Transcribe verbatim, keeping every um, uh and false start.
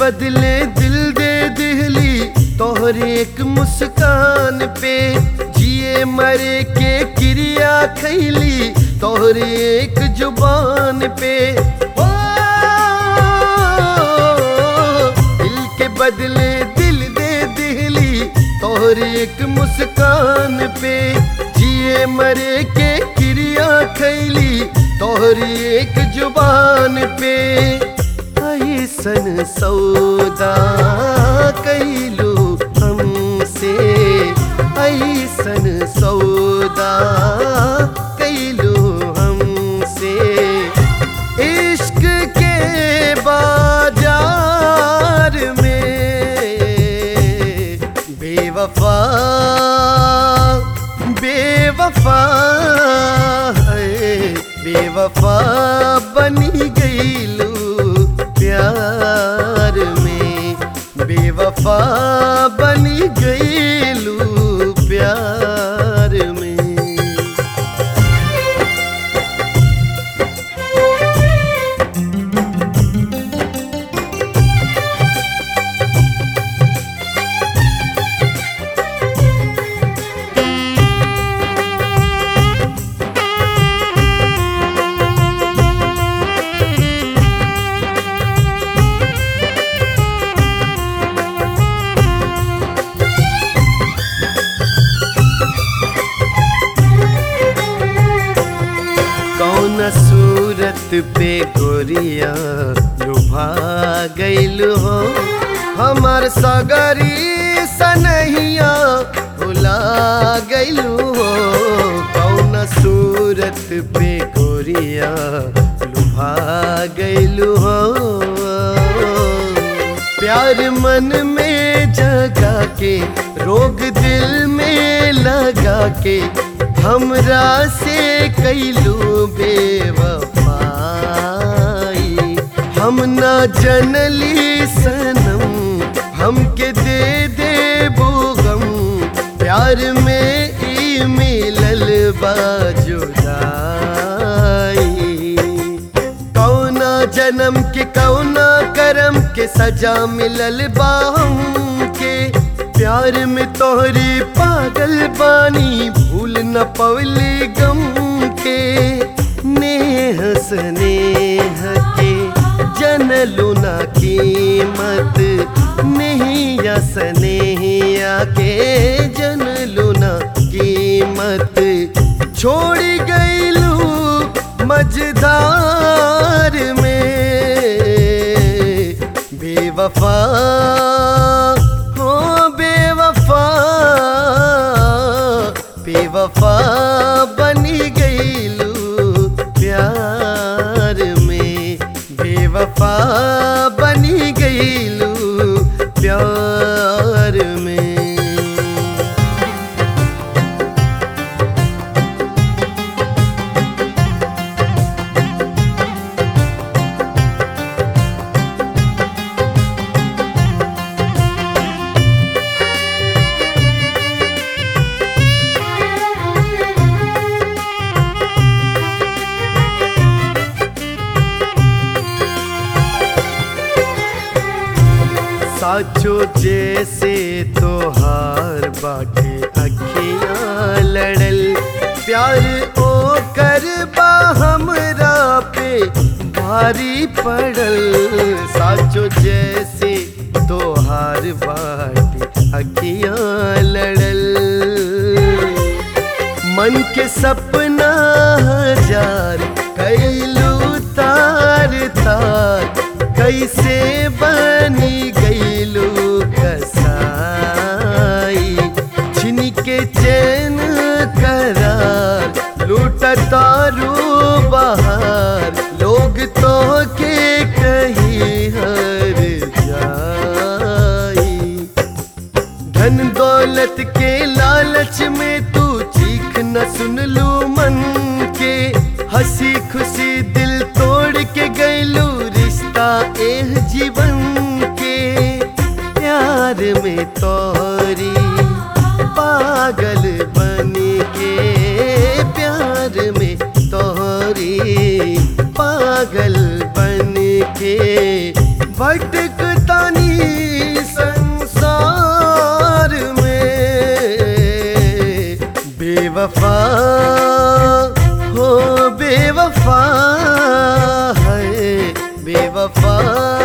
बदले दिल दे दिहली तोहरे एक मुस्कान पे, जिए मरे के क्रिया खैली तोहरे एक जुबान पे। ओ दिल के बदले दिल दे दिहली तोहरे एक मुस्कान पे, जिए मरे के क्रिया खैली तोहरी एक जुबान पे। ऐसन सौदा कैलू हमसे, ऐसन सौदा कैलू हमसे, इश्क के बाजार में बेवफा बेवफा है, बेवफा बनी गईलू प्यार में, बेवफा बनी गईलू प्यार में। कौन सूरत पे गोरिया लुभा गईलू हो, हमार सगरी सनहिया भुला गईलू हो। कौन सूरत पे गोरिया लुभा गईलू हो, प्यार मन में जगा के रोग दिल में लगा के, हमरा से कैलू बेवफाई। हम ना जनली सनम हमके दे दे गम, प्यार में ई मिलल बाजुदाई। कौना जन्म के कौना करम के सजा मिलल बा हमके, प्यार में तोहरी पागल बानी भूल न पवली गम के। नेह स्नेह के जनलू ना कीमत, नहीं या स्नेहिया के जनलू ना कीमत। छोड़ी गईलू मझधार में बेवफा, बेवफा बनी गईलू प्यार में, बेवफा बनी गईलू प्यार में। साचो जैसे तोहार बाटे अखियाँ लड़ल, प्यार ओ कर बा हमरा पे भारी पड़ल। साचो जैसे तोहार बाटे अखियाँ लड़ल, मन के सपना हजार कैलू तार तार, कैसे बनी गईलू कसाई। छिन के चैन करार लूटतारू बहार, लोग तो के कहीं हर जाई। धन दौलत के लालच में तू चीख न सुन लू मन के, हंसी खुशी दिल तोड़ के गईलू रिश्ता एह जीवन के। प्यार में तोरी पागल बन के, प्यार में तोरी पागल बन के भटकतानी बेवफा हो बेवफा है बेवफा।